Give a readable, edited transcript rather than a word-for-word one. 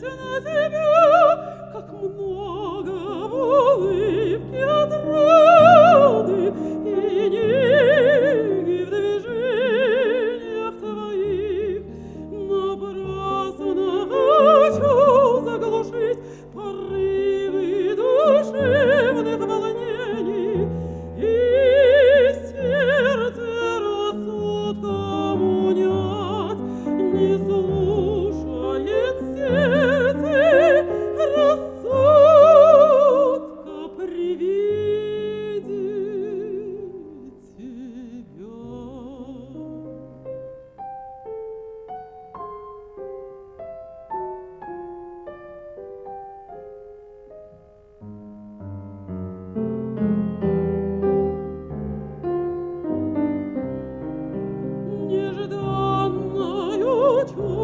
на тебя, как много в улыбке отрады и неги в движениях твоих. Напрасно хочу заглушить порывы душевных волнений, и сердце рассудком унять не слушает сердце рассудка при виде тебя. Нежданною